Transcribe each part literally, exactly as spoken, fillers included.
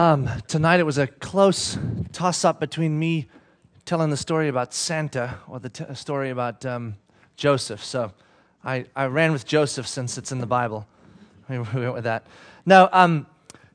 Um, tonight it was a close toss-up between me telling the story about Santa or the t- story about um, Joseph. So I, I ran with Joseph since it's in the Bible. We went with that. Now, um,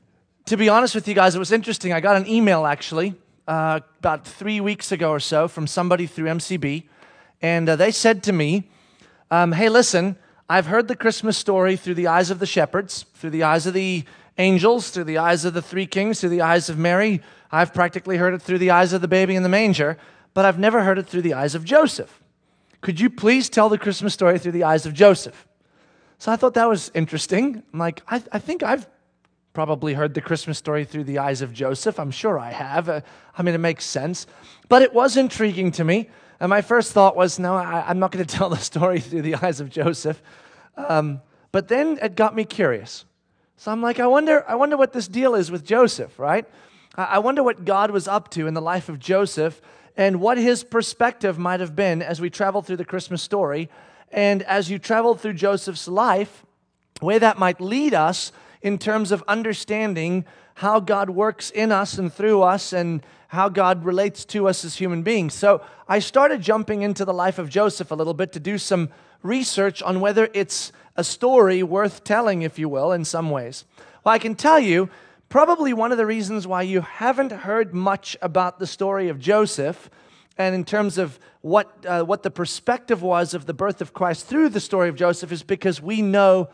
to be honest with you guys, it was interesting. I got an email actually uh, about three weeks ago or so from somebody through M C B, and uh, they said to me, um, hey, listen, I've heard the Christmas story through the eyes of the shepherds, through the eyes of the angels, through the eyes of the three kings, through the eyes of Mary. I've practically heard it through the eyes of the baby in the manger, but I've never heard it through the eyes of Joseph. Could you please tell the Christmas story through the eyes of Joseph? So I thought that was interesting. I'm like, I, I think I've probably heard the Christmas story through the eyes of Joseph. I'm sure I have. Uh, I mean, it makes sense. But it was intriguing to me. And my first thought was, no, I, I'm not going to tell the story through the eyes of Joseph. Um, but then it got me curious. So I'm like, I wonder, I wonder what this deal is with Joseph, right? I wonder what God was up to in the life of Joseph and what his perspective might have been as we travel through the Christmas story. And as you traveled through Joseph's life, where that might lead us in terms of understanding how God works in us and through us and how God relates to us as human beings. So I started jumping into the life of Joseph a little bit to do some research on whether it's a story worth telling, if you will, in some ways. Well, I can tell you, probably one of the reasons why you haven't heard much about the story of Joseph, and in terms of what uh, what the perspective was of the birth of Christ through the story of Joseph, is because we know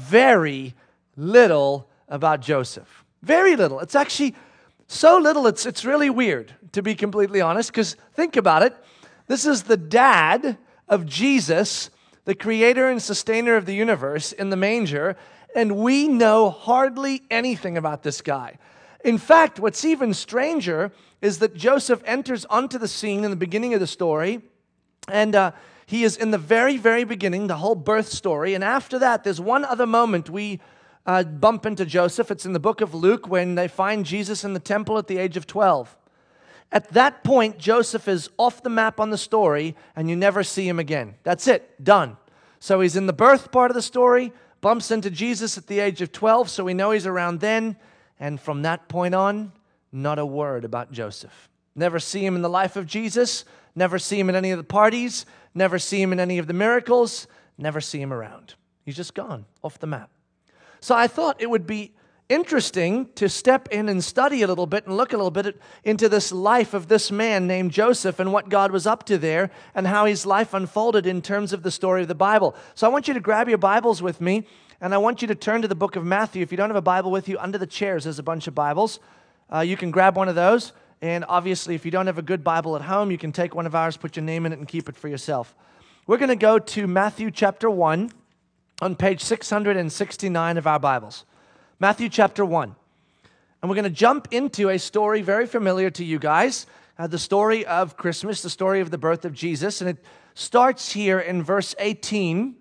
very little about Joseph. Very little. It's actually so little, it's, it's really weird, to be completely honest, because think about it. This is the dad of Jesus, the creator and sustainer of the universe in the manger, and we know hardly anything about this guy. In fact, what's even stranger is that Joseph enters onto the scene in the beginning of the story, and uh, he is in the very, very beginning, the whole birth story, and after that, there's one other moment we uh, bump into Joseph. It's in the book of Luke when they find Jesus in the temple at the age of twelve. At that point, Joseph is off the map on the story, and you never see him again. That's it. Done. So he's in the birth part of the story, bumps into Jesus at the age of twelve, so we know he's around then, and from that point on, not a word about Joseph. Never see him in the life of Jesus, never see him in any of the parties, never see him in any of the miracles, never see him around. He's just gone, off the map. So I thought it would be interesting to step in and study a little bit and look a little bit into this life of this man named Joseph and what God was up to there and how his life unfolded in terms of the story of the Bible. So I want you to grab your Bibles with me, and I want you to turn to the book of Matthew. If you don't have a Bible with you, under the chairs there's a bunch of Bibles. Uh, you can grab one of those, and obviously if you don't have a good Bible at home, you can take one of ours, put your name in it, and keep it for yourself. We're going to go to Matthew chapter one on page six hundred sixty-nine of our Bibles. Matthew chapter one. And we're going to jump into a story very familiar to you guys, uh, the story of Christmas, the story of the birth of Jesus. And it starts here in verse eighteen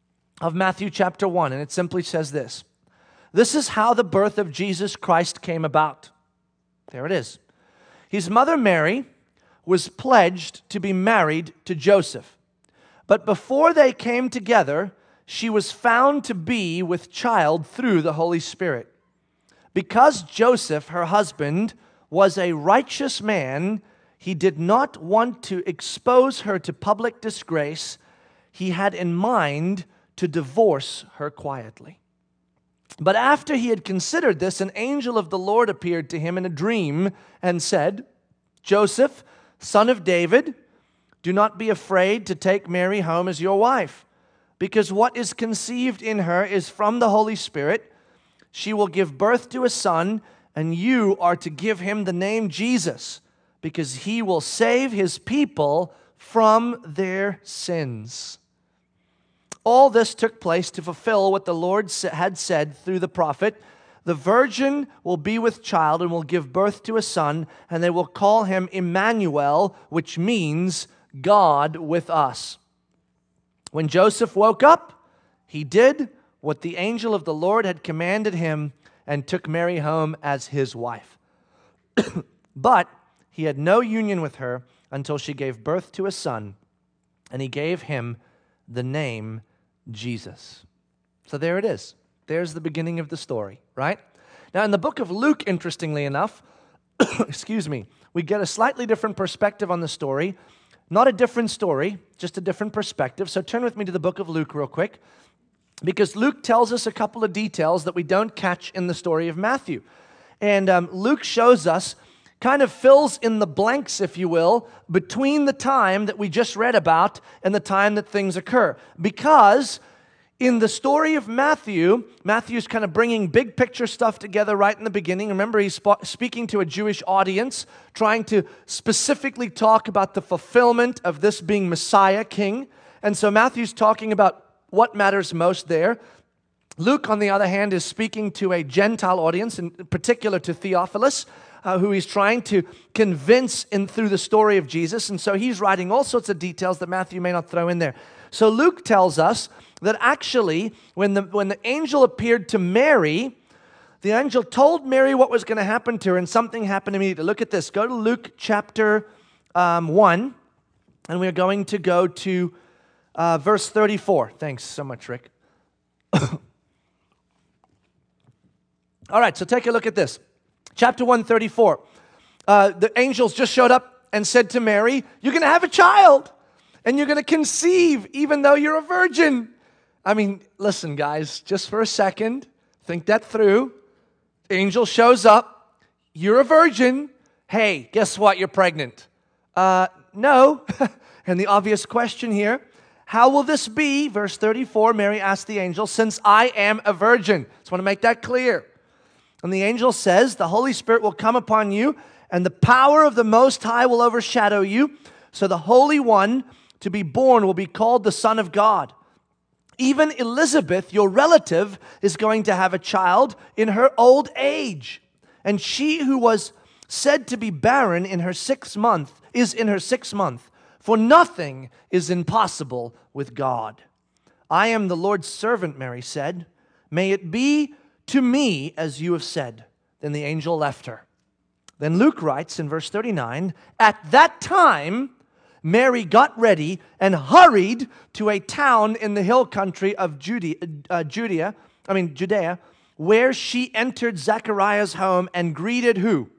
of Matthew chapter one. And it simply says this: "This is how the birth of Jesus Christ came about." There it is. "His mother Mary was pledged to be married to Joseph. But before they came together, she was found to be with child through the Holy Spirit. Because Joseph, her husband, was a righteous man, he did not want to expose her to public disgrace. He had in mind to divorce her quietly. But after he had considered this, an angel of the Lord appeared to him in a dream and said, 'Joseph, son of David, do not be afraid to take Mary home as your wife, because what is conceived in her is from the Holy Spirit. She will give birth to a son, and you are to give him the name Jesus, because he will save his people from their sins.' All this took place to fulfill what the Lord had said through the prophet, 'The virgin will be with child and will give birth to a son, and they will call him Emmanuel,' which means God with us. When Joseph woke up, he did what the angel of the Lord had commanded him and took Mary home as his wife. But he had no union with her until she gave birth to a son, and he gave him the name Jesus." So there it is. There's the beginning of the story, right? Now, in the book of Luke, interestingly enough, excuse me, we get a slightly different perspective on the story. Not a different story, just a different perspective. So turn with me to the book of Luke real quick, because Luke tells us a couple of details that we don't catch in the story of Matthew. And um, Luke shows us, kind of fills in the blanks, if you will, between the time that we just read about and the time that things occur. Because in the story of Matthew, Matthew's kind of bringing big picture stuff together right in the beginning. Remember, he's sp- speaking to a Jewish audience, trying to specifically talk about the fulfillment of this being Messiah, King. And so Matthew's talking about what matters most there. Luke, on the other hand, is speaking to a Gentile audience, in particular to Theophilus, uh, who he's trying to convince in through the story of Jesus. And so he's writing all sorts of details that Matthew may not throw in there. So Luke tells us that actually, when the, when the angel appeared to Mary, the angel told Mary what was going to happen to her, and something happened immediately. Look at this. Go to Luke chapter um, one, and we're going to go to uh, verse thirty-four. Thanks so much, Rick. All right, so take a look at this. Chapter one, thirty-four. Uh, the angels just showed up and said to Mary, you're going to have a child, and you're going to conceive even though you're a virgin. I mean, listen, guys, just for a second, think that through. Angel shows up. You're a virgin. Hey, guess what? You're pregnant. Uh, no. And the obvious question here, how will this be? Verse thirty-four, Mary asked the angel, since I am a virgin. Just want to make that clear. And the angel says, the Holy Spirit will come upon you, and the power of the Most High will overshadow you. So the Holy One to be born will be called the Son of God. Even Elizabeth, your relative, is going to have a child in her old age. And she who was said to be barren in her sixth month is in her sixth month. For nothing is impossible with God. I am the Lord's servant, Mary said. May it be to me as you have said. Then the angel left her. Then Luke writes in verse thirty-nine, at that time, Mary got ready and hurried to a town in the hill country of Judea, uh, Judea, I mean Judea, where she entered Zechariah's home and greeted who?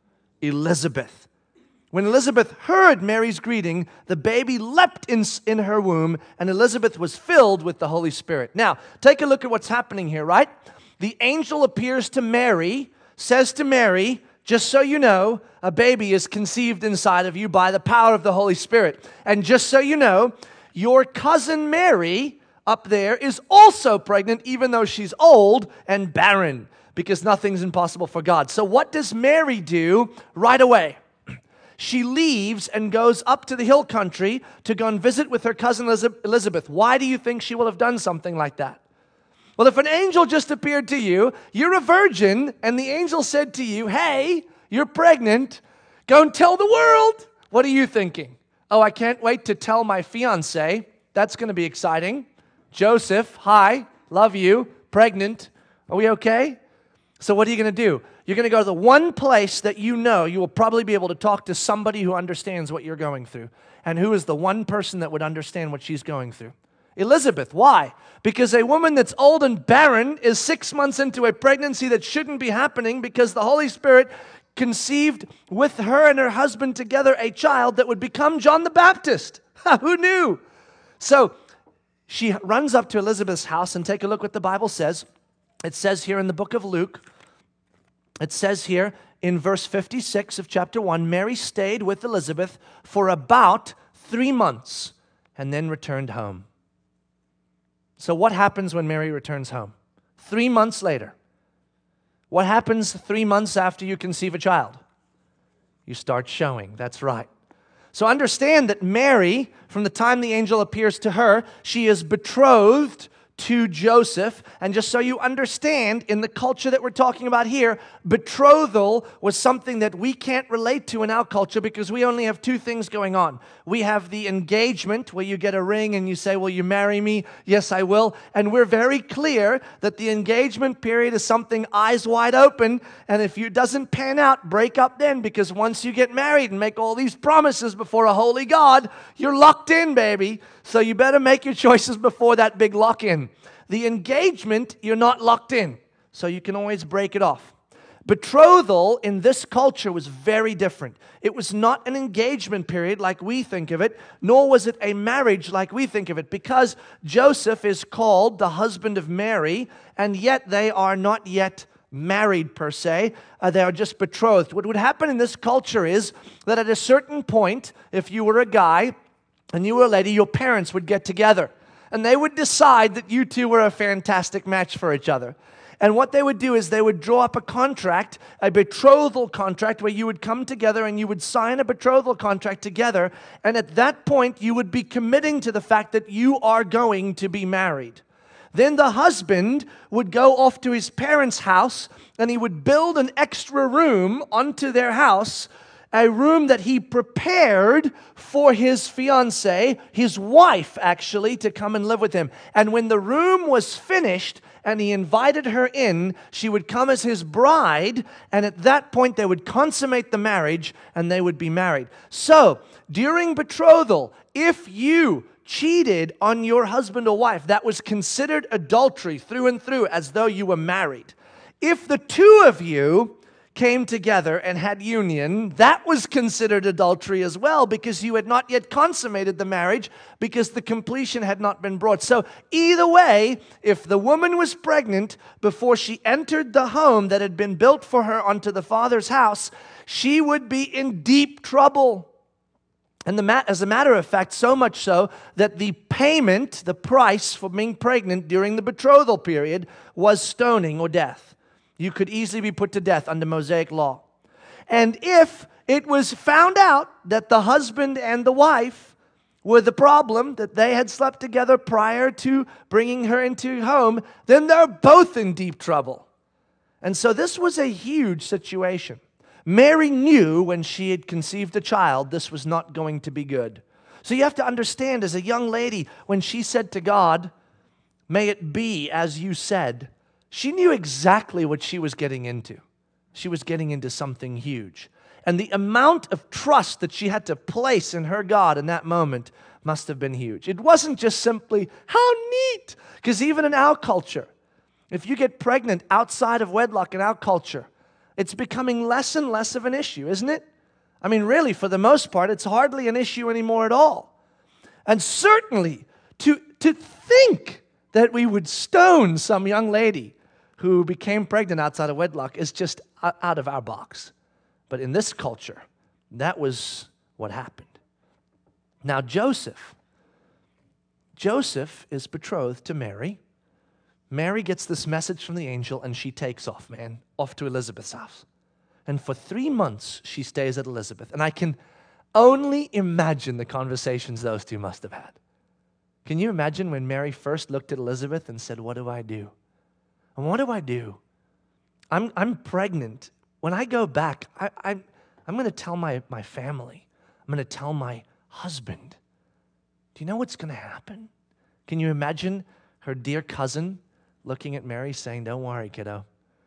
Elizabeth. When Elizabeth heard Mary's greeting, the baby leapt in, in her womb, and Elizabeth was filled with the Holy Spirit. Now, take a look at what's happening here, right? The angel appears to Mary, says to Mary, just so you know, a baby is conceived inside of you by the power of the Holy Spirit. And just so you know, your cousin Mary up there is also pregnant, even though she's old and barren, because nothing's impossible for God. So what does Mary do right away? She leaves and goes up to the hill country to go and visit with her cousin Elizabeth. Why do you think she will have done something like that? Well, if an angel just appeared to you, you're a virgin, and the angel said to you, hey, you're pregnant, go and tell the world. What are you thinking? Oh, I can't wait to tell my fiance. That's going to be exciting. Joseph, hi, love you, pregnant. Are we okay? So what are you going to do? You're going to go to the one place that you know you will probably be able to talk to somebody who understands what you're going through. And who is the one person that would understand what she's going through? Elizabeth. Why? Because a woman that's old and barren is six months into a pregnancy that shouldn't be happening, because the Holy Spirit conceived with her and her husband together a child that would become John the Baptist. Who knew? So she runs up to Elizabeth's house, and take a look what the Bible says. It says here in the book of Luke, it says here in verse fifty-six of chapter one, Mary stayed with Elizabeth for about three months and then returned home. So what happens when Mary returns home? Three months later. What happens three months after you conceive a child? You start showing. That's right. So understand that Mary, from the time the angel appears to her, she is betrothed to Joseph. And just so you understand, in the culture that we're talking about here, betrothal was something that we can't relate to in our culture, because we only have two things going on. We have the engagement, where you get a ring and you say, will you marry me? Yes, I will. And we're very clear that the engagement period is something eyes wide open. And if it doesn't pan out, break up then, because once you get married and make all these promises before a holy God, you're locked in, baby. So you better make your choices before that big lock-in. The engagement, you're not locked in, so you can always break it off. Betrothal in this culture was very different. It was not an engagement period like we think of it, nor was it a marriage like we think of it, because Joseph is called the husband of Mary, and yet they are not yet married per se. Uh, they are just betrothed. What would happen in this culture is that at a certain point, if you were a guy and you were a lady, your parents would get together, and they would decide that you two were a fantastic match for each other. And what they would do is they would draw up a contract, a betrothal contract, where you would come together and you would sign a betrothal contract together. And at that point, you would be committing to the fact that you are going to be married. Then the husband would go off to his parents' house and he would build an extra room onto their house, a room that he prepared for his fiancée, his wife actually, to come and live with him. And when the room was finished and he invited her in, she would come as his bride, and at that point they would consummate the marriage and they would be married. So, during betrothal, if you cheated on your husband or wife, that was considered adultery through and through, as though you were married. If the two of you came together and had union, that was considered adultery as well, because you had not yet consummated the marriage, because the completion had not been brought. So either way, if the woman was pregnant before she entered the home that had been built for her onto the father's house, she would be in deep trouble. And the ma- as a matter of fact, so much so that the payment, the price for being pregnant during the betrothal period, was stoning or death. You could easily be put to death under Mosaic law. And if it was found out that the husband and the wife were the problem, that they had slept together prior to bringing her into home, then they're both in deep trouble. And so this was a huge situation. Mary knew when she had conceived a child, this was not going to be good. So you have to understand, as a young lady, when she said to God, "May it be as you said," she knew exactly what she was getting into. She was getting into something huge. And the amount of trust that she had to place in her God in that moment must have been huge. It wasn't just simply, how neat! Because even in our culture, if you get pregnant outside of wedlock in our culture, it's becoming less and less of an issue, isn't it? I mean, really, for the most part, it's hardly an issue anymore at all. And certainly, to, to think that we would stone some young lady who became pregnant outside of wedlock is just out of our box. But in this culture, that was what happened. Now, Joseph. Joseph is betrothed to Mary. Mary gets this message from the angel, and she takes off, man, off to Elizabeth's house. And for three months, she stays at Elizabeth. And I can only imagine the conversations those two must have had. Can you imagine when Mary first looked at Elizabeth and said, "What do I do? And what do I do? I'm I'm pregnant. When I go back, I, I, I'm going to tell my, my family. I'm going to tell my husband. Do you know what's going to happen?" Can you imagine her dear cousin looking at Mary saying, "Don't worry, kiddo.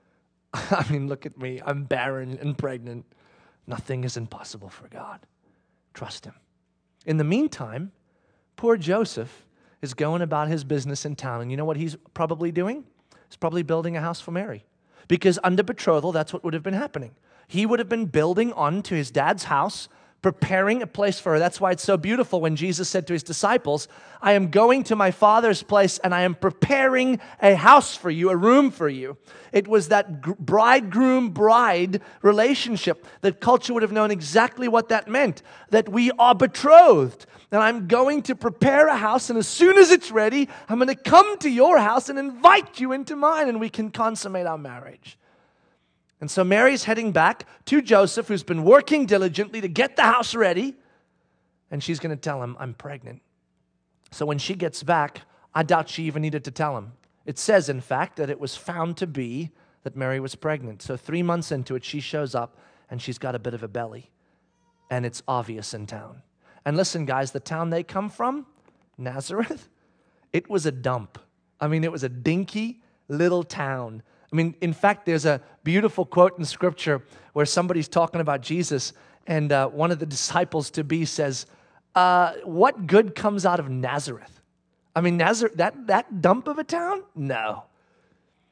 I mean, look at me. I'm barren and pregnant. Nothing is impossible for God. Trust him." In the meantime, poor Joseph is going about his business in town. And you know what he's probably doing? He's probably building a house for Mary. Because under betrothal, that's what would have been happening. He would have been building onto his dad's house, preparing a place for her. That's why it's so beautiful when Jesus said to his disciples, "I am going to my Father's place and I am preparing a house for you, a room for you." It was that bridegroom-bride relationship that culture would have known exactly what that meant, that we are betrothed. And I'm going to prepare a house, and as soon as it's ready, I'm going to come to your house and invite you into mine, and we can consummate our marriage. And so Mary's heading back to Joseph, who's been working diligently to get the house ready, and she's going to tell him, "I'm pregnant." So when she gets back, I doubt she even needed to tell him. It says, in fact, that it was found to be that Mary was pregnant. So three months into it, she shows up, and she's got a bit of a belly, and it's obvious in town. And listen, guys, the town they come from, Nazareth, it was a dump. I mean, it was a dinky little town. I mean, in fact, there's a beautiful quote in Scripture where somebody's talking about Jesus, and uh, one of the disciples-to-be says, uh, "What good comes out of Nazareth?" I mean, Nazareth, that, that dump of a town? No.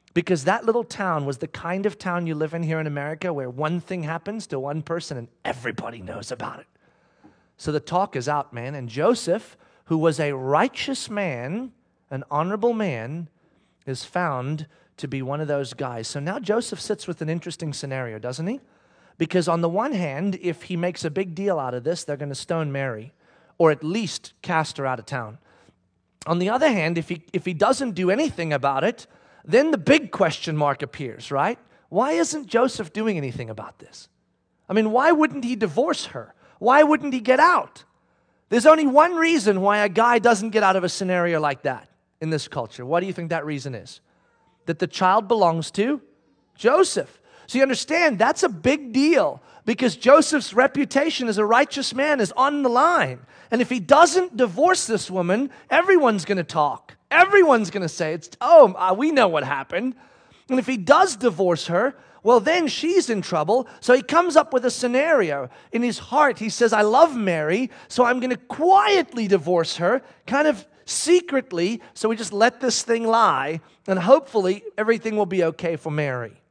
Because that little town was the kind of town you live in here in America where one thing happens to one person and everybody knows about it. So the talk is out, man. And Joseph, who was a righteous man, an honorable man, is found to be one of those guys. So now Joseph sits with an interesting scenario, doesn't he? Because on the one hand, if he makes a big deal out of this, they're going to stone Mary, or at least cast her out of town. On the other hand, if he if he doesn't do anything about it, then the big question mark appears, right? Why isn't Joseph doing anything about this? I mean, why wouldn't he divorce her? Why wouldn't he get out? There's only one reason why a guy doesn't get out of a scenario like that in this culture. What do you think that reason is? That the child belongs to Joseph. So you understand, that's a big deal because Joseph's reputation as a righteous man is on the line. And if he doesn't divorce this woman, everyone's going to talk. Everyone's going to say, "It's oh, uh, we know what happened." And if he does divorce her, well, then she's in trouble. So he comes up with a scenario. In his heart, he says, "I love Mary, so I'm going to quietly divorce her, kind of secretly, so we just let this thing lie, and hopefully everything will be okay for Mary."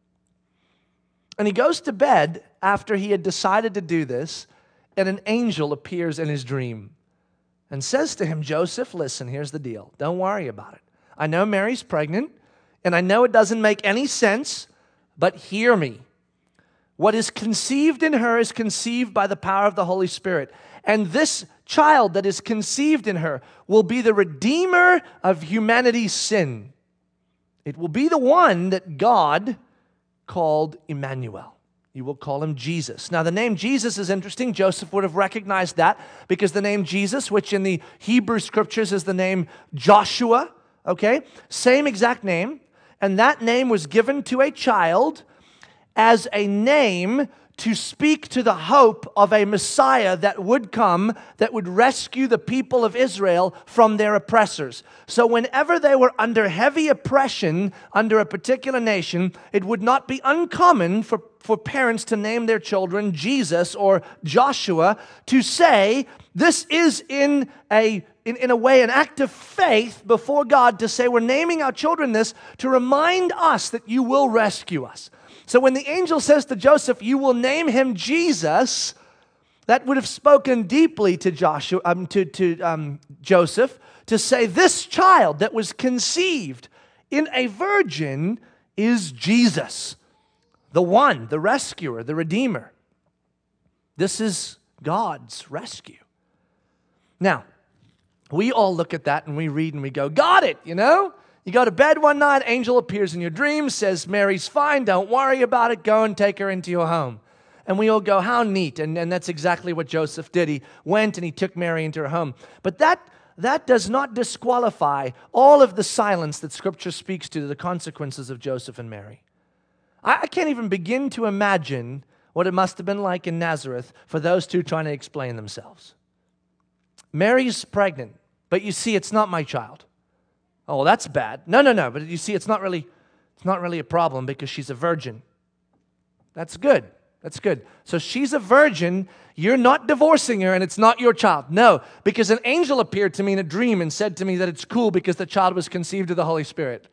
And he goes to bed after he had decided to do this, and an angel appears in his dream and says to him, "Joseph, listen, here's the deal. Don't worry about it. I know Mary's pregnant, and I know it doesn't make any sense, but hear me. What is conceived in her is conceived by the power of the Holy Spirit. And this child that is conceived in her will be the redeemer of humanity's sin. It will be the one that God called Emmanuel. You will call him Jesus." Now, the name Jesus is interesting. Joseph would have recognized that because the name Jesus, which in the Hebrew scriptures is the name Joshua, okay? Same exact name. And that name was given to a child as a name to speak to the hope of a Messiah that would come, that would rescue the people of Israel from their oppressors. So whenever they were under heavy oppression under a particular nation, it would not be uncommon for, for parents to name their children Jesus or Joshua to say, this is in a In, in a way, an act of faith before God to say, we're naming our children this to remind us that you will rescue us. So when the angel says to Joseph, you will name him Jesus, that would have spoken deeply to Joshua, um, to, to um, Joseph, to say this child that was conceived in a virgin is Jesus, the one, the rescuer, the redeemer. This is God's rescue. Now, we all look at that and we read and we go, got it, you know? You go to bed one night, angel appears in your dream, says, Mary's fine, don't worry about it, go and take her into your home. And we all go, how neat. And, and that's exactly what Joseph did. He went and he took Mary into her home. But that, that does not disqualify all of the silence that Scripture speaks to, the consequences of Joseph and Mary. I, I can't even begin to imagine what it must have been like in Nazareth for those two trying to explain themselves. Mary's pregnant. But you see, it's not my child. Oh, well, that's bad. No, no, no. But you see, it's not really, it's not really a problem because she's a virgin. That's good. That's good. So she's a virgin. You're not divorcing her, and it's not your child. No, because an angel appeared to me in a dream and said to me that it's cool because the child was conceived of the Holy Spirit.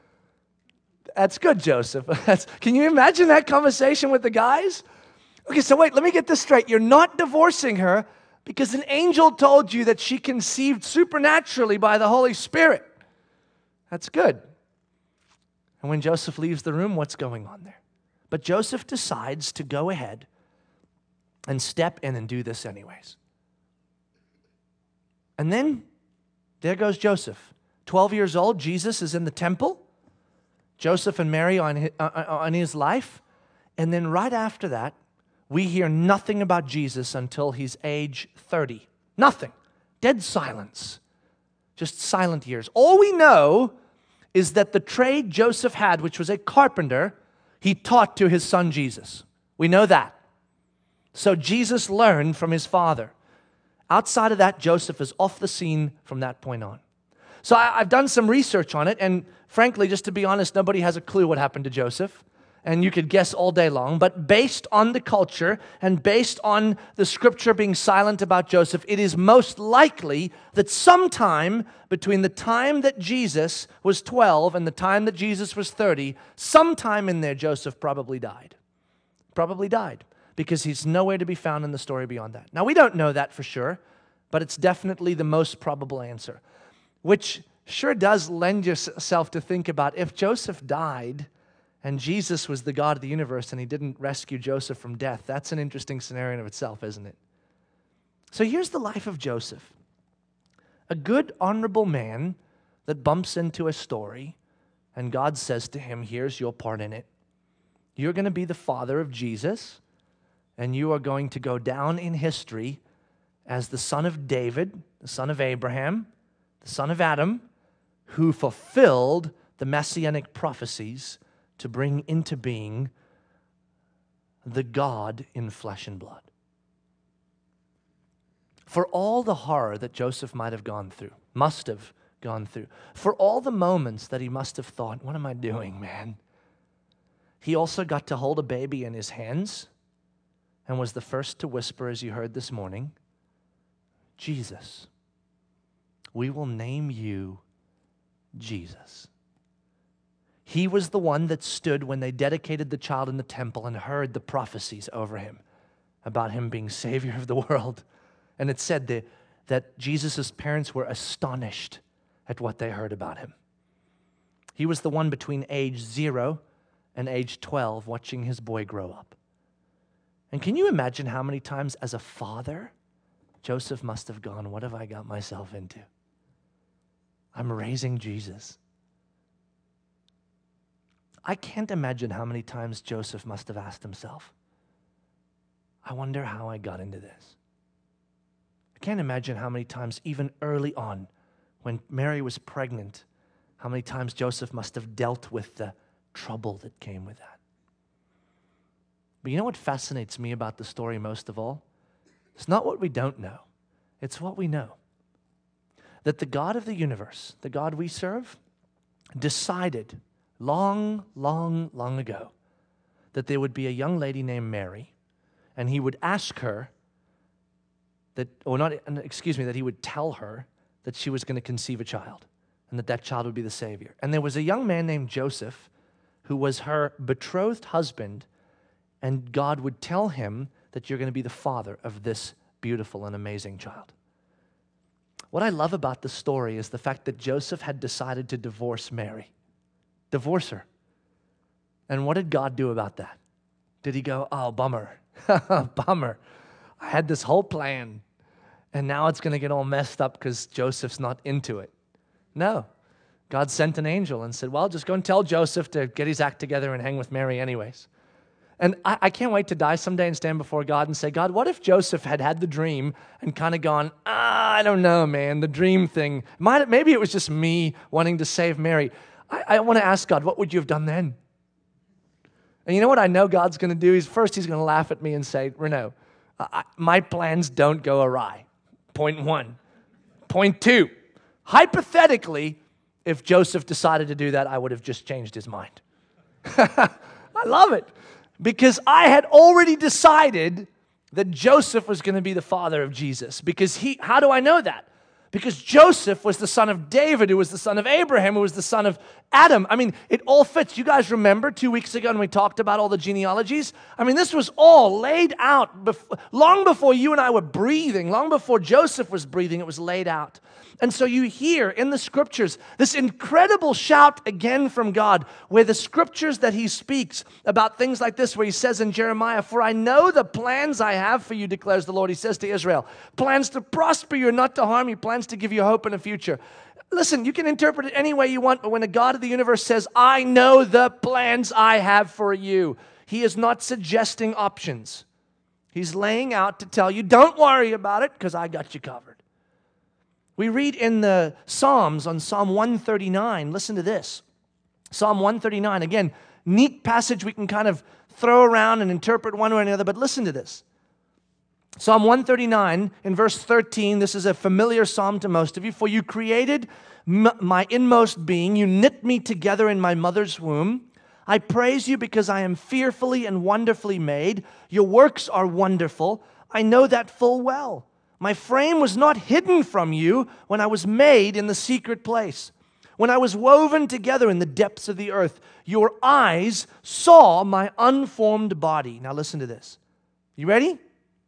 That's good, Joseph. That's, can you imagine that conversation with the guys? Okay, so wait, let me get this straight. You're not divorcing her because an angel told you that she conceived supernaturally by the Holy Spirit. That's good. And when Joseph leaves the room, what's going on there? But Joseph decides to go ahead and step in and do this anyways. And then there goes Joseph. twelve years old, Jesus is in the temple. Joseph and Mary on his, uh, on his life. And then right after that, we hear nothing about Jesus until he's age thirty. Nothing. Dead silence. Just silent years. All we know is that the trade Joseph had, which was a carpenter, he taught to his son Jesus. We know that. So Jesus learned from his father. Outside of that, Joseph is off the scene from that point on. So I, I've done some research on it, and frankly, just to be honest, nobody has a clue what happened to Joseph. and you could guess all day long, but based on the culture and based on the scripture being silent about Joseph, it is most likely that sometime between the time that Jesus was twelve and the time that Jesus was thirty, sometime in there, Joseph probably died. Probably died, because he's nowhere to be found in the story beyond that. Now, we don't know that for sure, but it's definitely the most probable answer, which sure does lend yourself to think about if Joseph died and Jesus was the God of the universe and he didn't rescue Joseph from death. That's an interesting scenario in of itself, isn't it? So here's the life of Joseph. A good, honorable man that bumps into a story and God says to him, here's your part in it. You're going to be the father of Jesus and you are going to go down in history as the son of David, the son of Abraham, the son of Adam, who fulfilled the messianic prophecies to bring into being the God in flesh and blood. For all the horror that Joseph might have gone through, must have gone through, for all the moments that he must have thought, what am I doing, man? He also got to hold a baby in his hands and was the first to whisper, as you heard this morning, Jesus, we will name you Jesus. He was the one that stood when they dedicated the child in the temple and heard the prophecies over him about him being Savior of the world. And it said that, that Jesus' parents were astonished at what they heard about him. He was the one between age zero and age twelve watching his boy grow up. And can you imagine how many times as a father, Joseph must have gone, what have I got myself into? I'm raising Jesus. I can't imagine how many times Joseph must have asked himself, I wonder how I got into this. I can't imagine how many times, even early on, when Mary was pregnant, how many times Joseph must have dealt with the trouble that came with that. But you know what fascinates me about the story most of all? It's not what we don't know. It's what we know. That the God of the universe, the God we serve, decided long, long, long ago that there would be a young lady named Mary, and he would ask her that, or not, excuse me, that he would tell her that she was going to conceive a child and that that child would be the Savior. And there was a young man named Joseph who was her betrothed husband, and God would tell him that you're going to be the father of this beautiful and amazing child. What I love about the story is the fact that Joseph had decided to divorce Mary. Divorce her. And what did God do about that? Did he go, oh, bummer, bummer. I had this whole plan, and now it's going to get all messed up because Joseph's not into it. No. God sent an angel and said, well, just go and tell Joseph to get his act together and hang with Mary anyways. And I, I can't wait to die someday and stand before God and say, God, what if Joseph had had the dream and kind of gone, ah, I don't know, man, the dream thing. Might, maybe it was just me wanting to save Mary. I, I want to ask God, what would you have done then? And you know what I know God's going to do? Is first he's going to laugh at me and say, Renaud, I, my plans don't go awry. Point one. Point two, hypothetically, if Joseph decided to do that, I would have just changed his mind. I love it. Because I had already decided that Joseph was going to be the father of Jesus. Because he, how do I know that? Because Joseph was the son of David, who was the son of Abraham, who was the son of Adam. I mean, it all fits. You guys remember two weeks ago when we talked about all the genealogies? I mean, this was all laid out before, long before you and I were breathing, long before Joseph was breathing, it was laid out. And so you hear in the scriptures this incredible shout again from God, where the scriptures that he speaks about things like this, where he says in Jeremiah, for I know the plans I have for you, declares the Lord. He says to Israel, plans to prosper you and not to harm you, plans to give you hope in the future. Listen, you can interpret it any way you want, but when the God of the universe says, I know the plans I have for you, he is not suggesting options. He's laying out to tell you, don't worry about it, because I got you covered. We read in the Psalms on Psalm one thirty-nine, listen to this. Psalm one thirty-nine, again, neat passage we can kind of throw around and interpret one way or another, but listen to this. Psalm one thirty-nine in verse thirteen, this is a familiar psalm to most of you. For you created m- my inmost being, you knit me together in my mother's womb. I praise you because I am fearfully and wonderfully made. Your works are wonderful. I know that full well. My frame was not hidden from you when I was made in the secret place. When I was woven together in the depths of the earth, your eyes saw my unformed body. Now listen to this. You ready?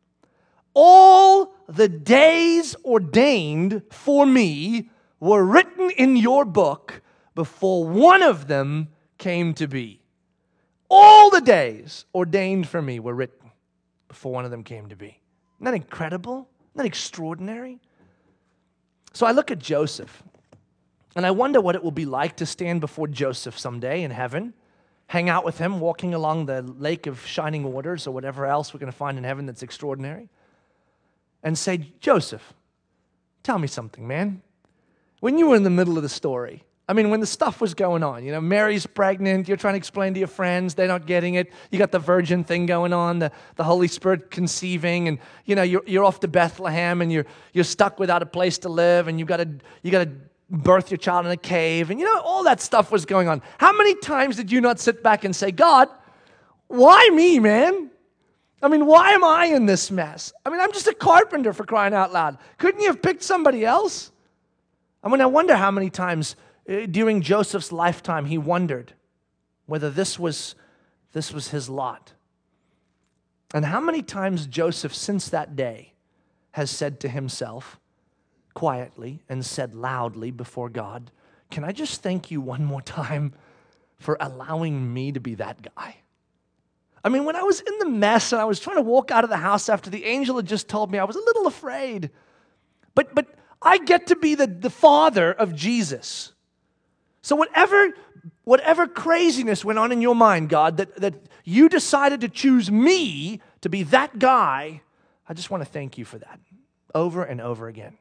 All the days ordained for me were written in your book before one of them came to be. All the days ordained for me were written before one of them came to be. Isn't that incredible? Isn't that extraordinary? So I look at Joseph, and I wonder what it will be like to stand before Joseph someday in heaven, hang out with him, walking along the lake of shining waters or whatever else we're going to find in heaven that's extraordinary, and say, Joseph, tell me something, man. When you were in the middle of the story, I mean, when the stuff was going on, you know, Mary's pregnant, you're trying to explain to your friends, they're not getting it. You got the virgin thing going on, the, the Holy Spirit conceiving, and, you know, you're, you're off to Bethlehem, and you're you're stuck without a place to live, and you got to you got to birth your child in a cave, and, you know, all that stuff was going on. How many times did you not sit back and say, God, why me, man? I mean, why am I in this mess? I mean, I'm just a carpenter, for crying out loud. Couldn't you have picked somebody else? I mean, I wonder how many times during Joseph's lifetime, he wondered whether this was, this was his lot. And how many times Joseph, since that day, has said to himself, quietly and said loudly before God, can I just thank you one more time for allowing me to be that guy? I mean, when I was in the mess and I was trying to walk out of the house after the angel had just told me, I was a little afraid. But, but I get to be the, the father of Jesus. So whatever, whatever craziness went on in your mind, God, that, that you decided to choose me to be that guy, I just want to thank you for that over and over again.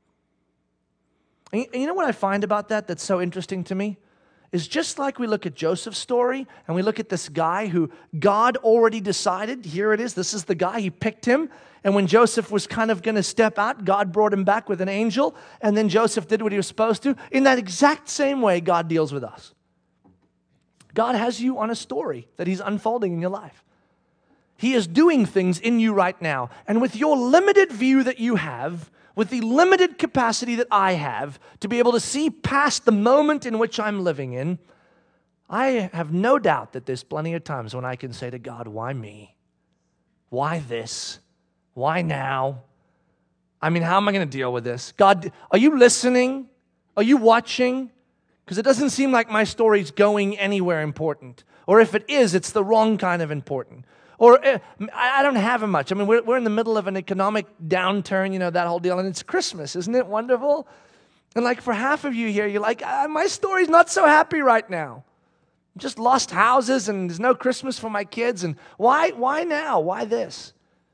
And you know what I find about that that's so interesting to me? Is just like we look at Joseph's story and we look at this guy who God already decided, here it is, this is the guy, he picked him. And when Joseph was kind of going to step out, God brought him back with an angel, and then Joseph did what he was supposed to. In that exact same way, God deals with us. God has you on a story that he's unfolding in your life. He is doing things in you right now. And with your limited view that you have, with the limited capacity that I have to be able to see past the moment in which I'm living in, I have no doubt that there's plenty of times when I can say to God, why me? Why this? Why now? I mean, how am I going to deal with this? God, are you listening? Are you watching? Because it doesn't seem like my story's going anywhere important. Or if it is, it's the wrong kind of important. Or uh, I don't have much. I mean, we're, we're in the middle of an economic downturn, you know, that whole deal. And it's Christmas. Isn't it wonderful? And like for half of you here, you're like, ah, my story's not so happy right now. Just lost houses and there's no Christmas for my kids. And why, why now? Why this?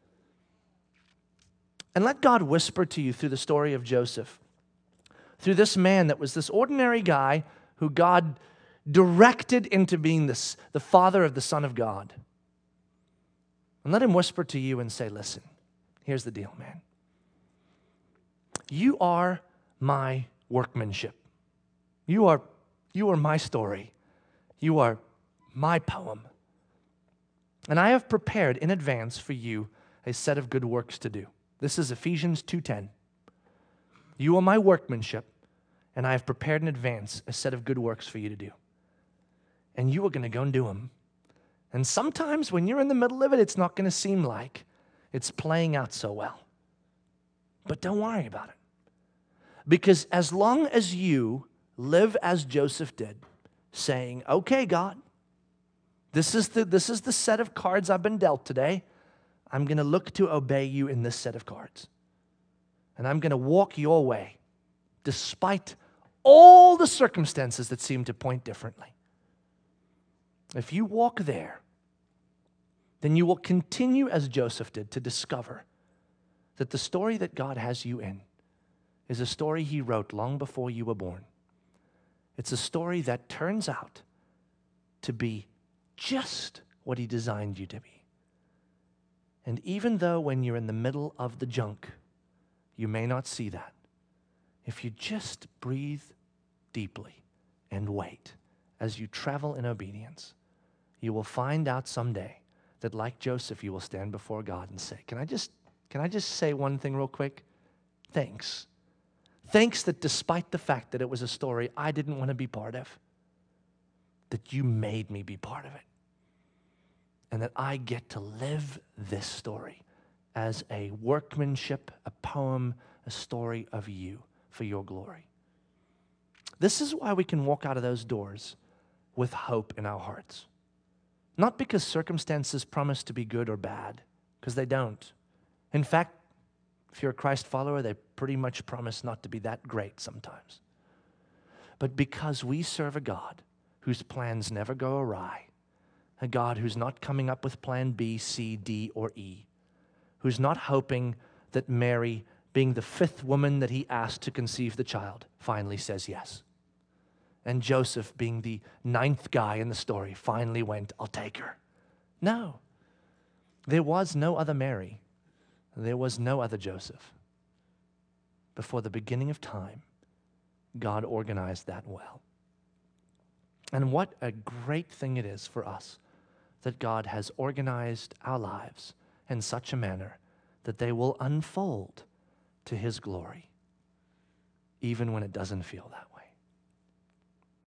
And let God whisper to you through the story of Joseph, through this man that was this ordinary guy who God directed into being this, the father of the Son of God. And let him whisper to you and say, listen, here's the deal, man. You are my workmanship. You are, you are my story. You are my poem. And I have prepared in advance for you a set of good works to do. This is Ephesians two ten. You are my workmanship, and I have prepared in advance a set of good works for you to do. And you are going to go and do them. And sometimes when you're in the middle of it, it's not going to seem like it's playing out so well. But don't worry about it. Because as long as you live as Joseph did, saying, okay, God, this is the, this is the set of cards I've been dealt today. I'm going to look to obey you in this set of cards. And I'm going to walk your way, despite all the circumstances that seem to point differently. If you walk there, then you will continue as Joseph did to discover that the story that God has you in is a story he wrote long before you were born. It's a story that turns out to be just what he designed you to be. And even though when you're in the middle of the junk, you may not see that, if you just breathe deeply and wait as you travel in obedience, you will find out someday that like Joseph, you will stand before God and say, can I just, can I just say one thing real quick? Thanks. Thanks that despite the fact that it was a story I didn't want to be part of, that you made me be part of it. And that I get to live this story as a workmanship, a poem, a story of you for your glory. This is why we can walk out of those doors with hope in our hearts. Not because circumstances promise to be good or bad, because they don't. In fact, if you're a Christ follower, they pretty much promise not to be that great sometimes. But because we serve a God whose plans never go awry, a God who's not coming up with plan B, C, D, or E, who's not hoping that Mary, being the fifth woman that he asked to conceive the child, finally says yes. And Joseph, being the ninth guy in the story, finally went, I'll take her. No. There was no other Mary. There was no other Joseph. Before the beginning of time, God organized that well. And what a great thing it is for us that God has organized our lives in such a manner that they will unfold to his glory, even when it doesn't feel that way.